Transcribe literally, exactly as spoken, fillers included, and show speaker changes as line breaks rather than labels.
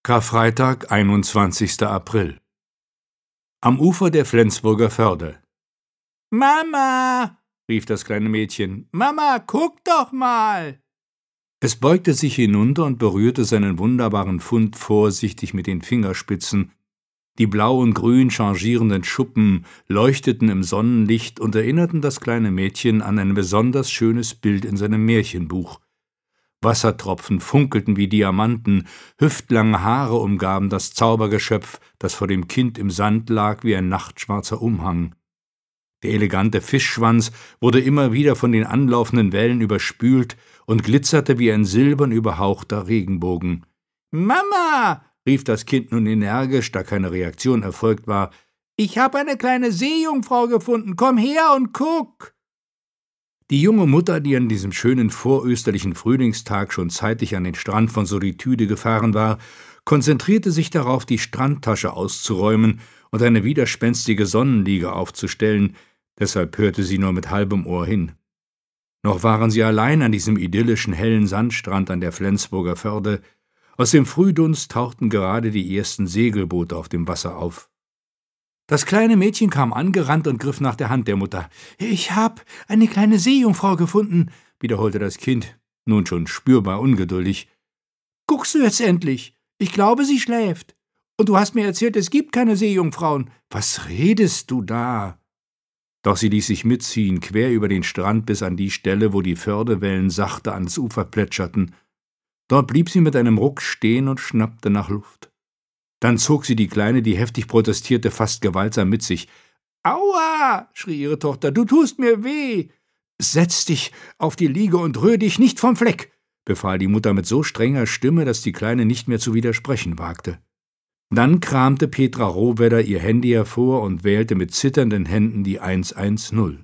Karfreitag, einundzwanzigster April. Am Ufer der Flensburger Förde. »Mama«, rief das kleine Mädchen, »Mama, guck doch mal!« Es beugte sich hinunter und berührte seinen wunderbaren Fund vorsichtig mit den Fingerspitzen. Die blau und grün changierenden Schuppen leuchteten im Sonnenlicht und erinnerten das kleine Mädchen an ein besonders schönes Bild in seinem Märchenbuch. Wassertropfen funkelten wie Diamanten, hüftlange Haare umgaben das Zaubergeschöpf, das vor dem Kind im Sand lag wie ein nachtschwarzer Umhang. Der elegante Fischschwanz wurde immer wieder von den anlaufenden Wellen überspült und glitzerte wie ein silbern überhauchter Regenbogen. »Mama«, rief das Kind nun energisch, da keine Reaktion erfolgt war, »ich habe eine kleine Seejungfrau gefunden, komm her und guck!« Die junge Mutter, die an diesem schönen vorösterlichen Frühlingstag schon zeitig an den Strand von Solitude gefahren war, konzentrierte sich darauf, die Strandtasche auszuräumen und eine widerspenstige Sonnenliege aufzustellen, deshalb hörte sie nur mit halbem Ohr hin. Noch waren sie allein an diesem idyllischen hellen Sandstrand an der Flensburger Förde. Aus dem Frühdunst tauchten gerade die ersten Segelboote auf dem Wasser auf. Das kleine Mädchen kam angerannt und griff nach der Hand der Mutter. »Ich hab eine kleine Seejungfrau gefunden«, wiederholte das Kind, nun schon spürbar ungeduldig. »Guckst du jetzt endlich? Ich glaube, sie schläft. Und du hast mir erzählt, es gibt keine Seejungfrauen. Was redest du da?« Doch sie ließ sich mitziehen, quer über den Strand bis an die Stelle, wo die Fördewellen sachte ans Ufer plätscherten. Dort blieb sie mit einem Ruck stehen und schnappte nach Luft. Dann zog sie die Kleine, die heftig protestierte, fast gewaltsam mit sich. »Aua«, schrie ihre Tochter, »du tust mir weh!« »Setz dich auf die Liege und rühr dich nicht vom Fleck«, befahl die Mutter mit so strenger Stimme, dass die Kleine nicht mehr zu widersprechen wagte. Dann kramte Petra Rohwedder ihr Handy hervor und wählte mit zitternden Händen die eins eins null.